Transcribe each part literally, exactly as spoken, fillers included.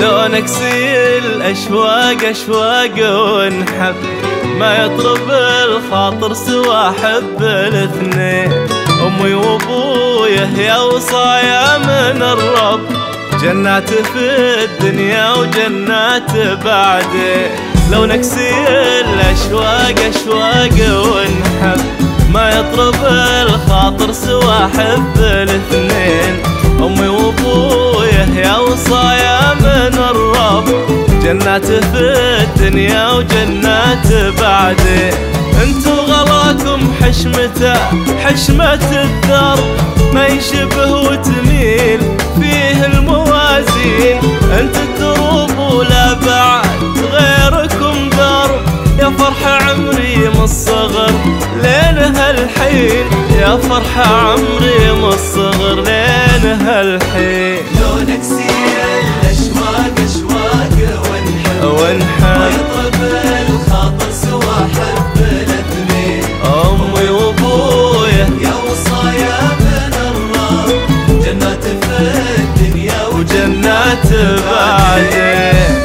لو نكسي الأشواق أشواق ونحب، ما يطرب الخاطر سوى حب الاثنين. أمي وأبويا يا وصايا من الرب، جنات في الدنيا وجنات بعدين. لو نكسي الأشواق أشواق ونحب، ما يطرب الخاطر سوى حب الاثنين. أمي وأبويا يا وصايا من الرب، جنات في الدنيا وجنات بعدين. انتو غلاكم حشمته حشمة الدرب، ما يشبه وتميل فيه الموازين. انت الدروب ولا بعد غيركم درب، يا فرح عمري من الصغر لين هالحين، يا فرح عمري من الصغر لين هالحين. لو نكسي الأشواق أشواق ونحب، ونحب ما يطرب الخاطر سوى حب الاثنين. أمي وأبويا يا وصايا من الرب، جنات في الدنيا وجنات بعدين.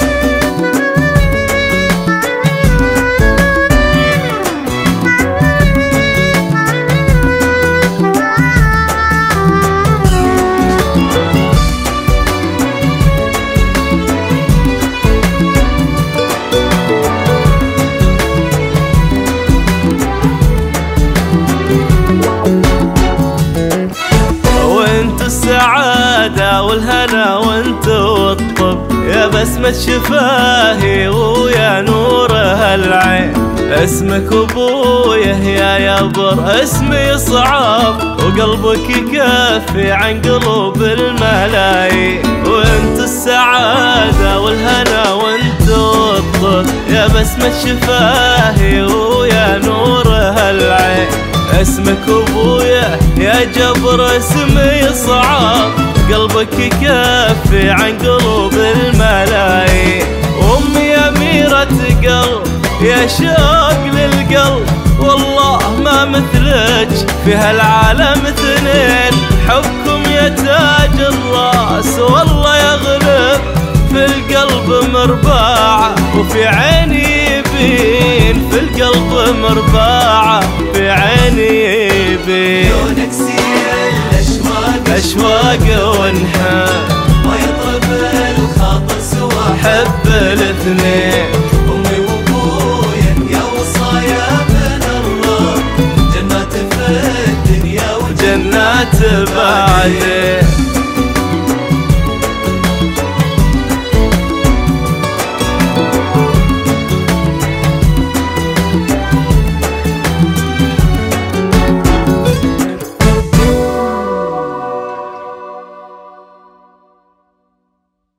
السعادة والهنا وانت والطب، يا بسمة شفاهي ويا نور هالعين. اسمك ابويا يا يبر اسمي صعب، وقلبك يكفي عن قلوب الملايين. وانت السعادة والهنا وانت والطب، يا بسمة شفاهي ويا نور هالعين. اسمك ابويا يا جبر اسمي صعب، قلبك يكفي عن قلوب الملايين. امي اميرة قلب يا شوق للقلب، والله ما مثلك في هالعالم اثنين. حبكم يا تاج الراس والله يغلب، في القلب مرباعة وفي عيني يبين، في القلب مرباعة في عيني يبين. لو نكسي الأشواق أشواق ونحب، ما يطرب الخاطر سوى حب الاثنين. أمي وأبويا يا وصايا من الرب، جنات في الدنيا وجنات بعدين.